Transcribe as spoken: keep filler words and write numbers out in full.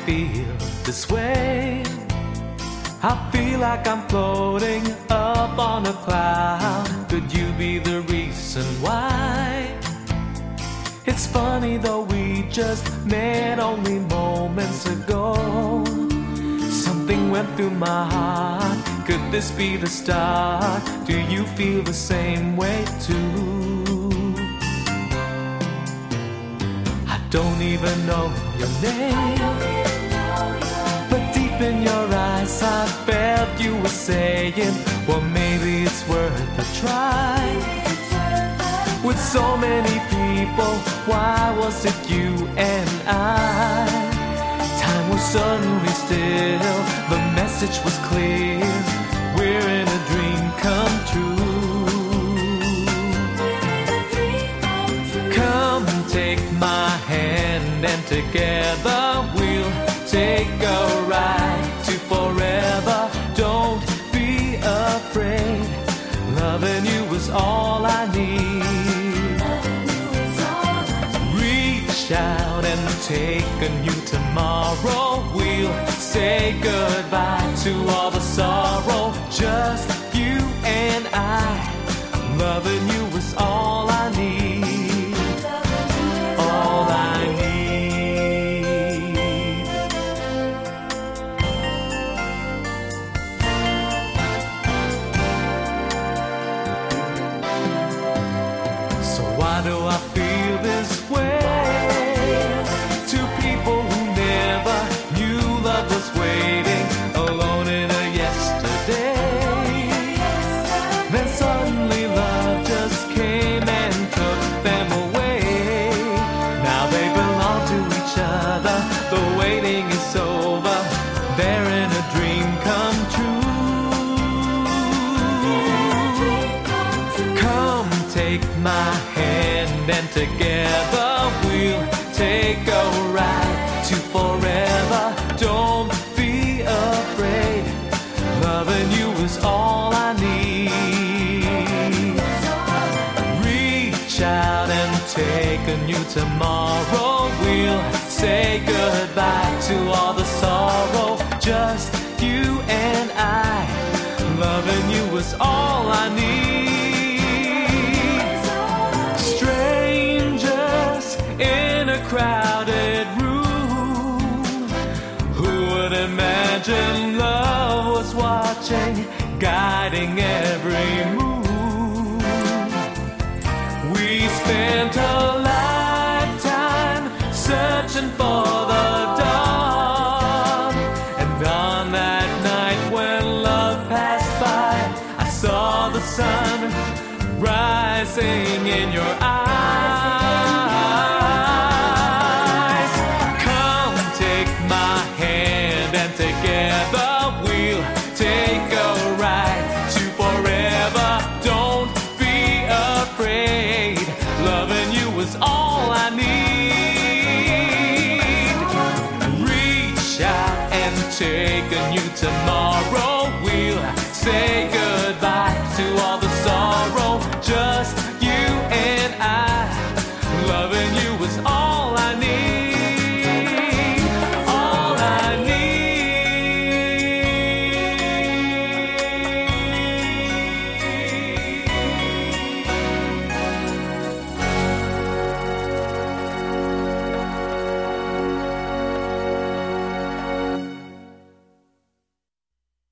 feel this way. I feel like I'm floating up on a cloud. Could you be the reason why? It's funny though, we just met only moments ago. Something went through my heart. Could this be the start? Do you feel the same way too? I don't even know your name, but deep in your eyes I felt you were saying, well, maybe it's worth a try. With so many people, why was it you and I? Time was suddenly still, the message was clear. We're in a dream come true. Come take my hand and together we'll take a ride to forever. Don't be afraid, loving you is all I need. Reach out and take a new tomorrow. We'll say goodbye to all the sorrow. Just you and I, loving you is all I need. All I need. So why do I feel this way? Two people who never knew love was waiting, alone in a yesterday. Then suddenly love just came and took them away. Now they belong to each other, the waiting is over. They're in a dream come true. Come take my hand and together we'll take a ride to forever. Don't be afraid, loving you is all I need. Reach out and take a new tomorrow. We'll say goodbye to all the sorrow. Just you and I, loving you is all I need. Strangers in a crowded room, who would imagine love was watching, guiding every move. We spent a lifetime searching for the dawn, and on that night when love passed by, I saw the sun rising in your eyes. Come take my hand and together we'll take a ride to forever. Don't be afraid, loving you is all I need. Reach out and take a new tomorrow. We'll say